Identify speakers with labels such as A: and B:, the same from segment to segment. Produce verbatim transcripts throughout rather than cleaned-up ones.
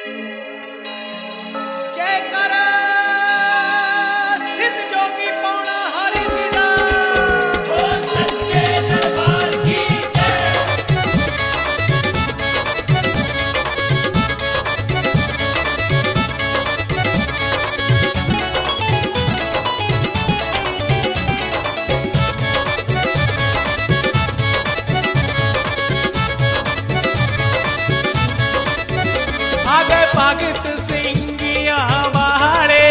A: भगत सिंगिया वाले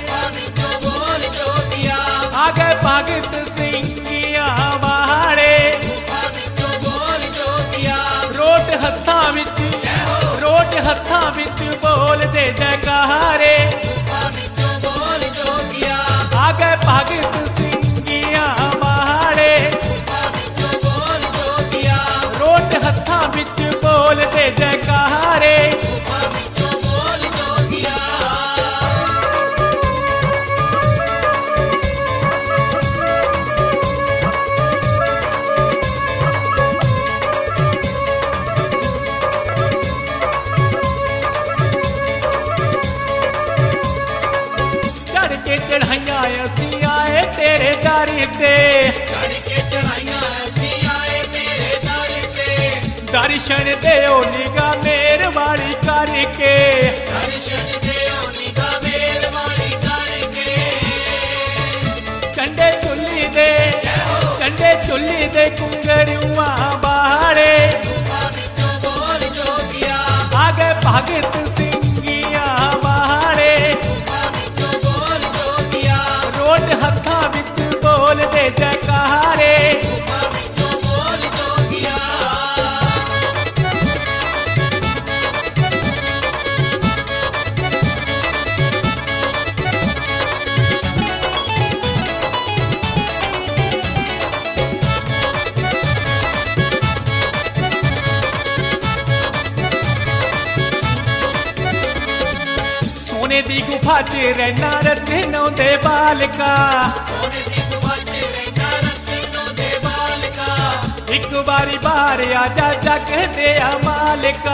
A: आगे भगत सिंगिया वाले रोट हत्थां विच रोट हत्थां विच बोल दे जयकारे आगे भगत सिंगिया वाले रोट हत्थां विच बोल दे जयकारे चढ़ाइया असी आए तेरे दर ते दर्शन देओ निगाह मेहरबानी करके कंडे चुल्ली दे कंडे चुल्ली दे कुंगरुआ बाहरे आगे भगत सिंगिया बाहरे रोट हत्थां विच बोल दे जयकारे सोने दी गुफा च रहना रत्नों दे बालका एक बारी बार आजा जग दे मालिका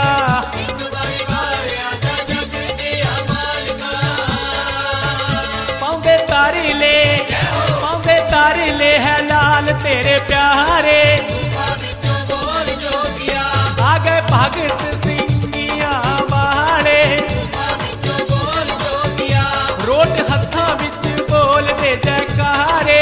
A: पाउंदे तारी ले पाउंदे तारी ले है लाल तेरे प्यारे आगे भगत सिंगिया वाले रोट हत्थां विच बोल दे जयकारे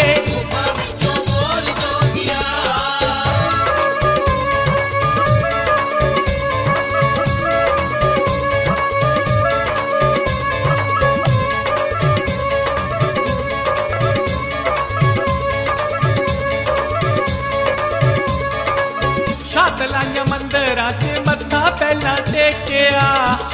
A: छत लाइया मंदिरां च मत्था पहला टेकिया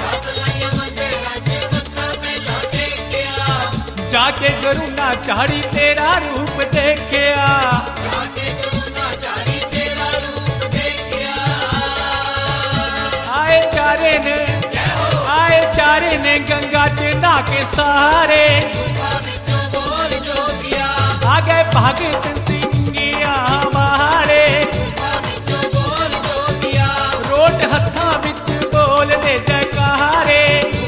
A: जाके गरुना चाड़ी तेरा रूप देखिया आए चारे ने आए चारे ने गंगा च नहा के सारे आगे भगत सिंगिया वाले रोट हत्थां विच बोल दे जयकारे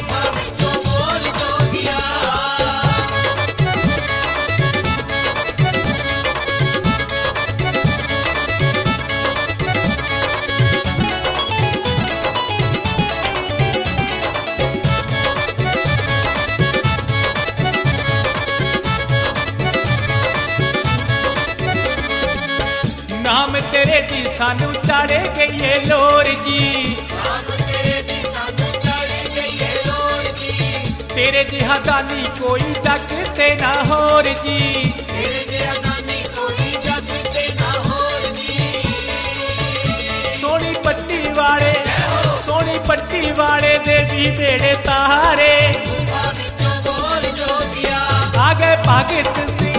A: नाम तेरे दी सानू चाड़े गई लोर जी तेरे जिहा दानी कोई जग ते ना होर जी सोनी पट्टी वाले सोनी पट्टी वाले देवी बेड़े तारे आगे भगत सिंह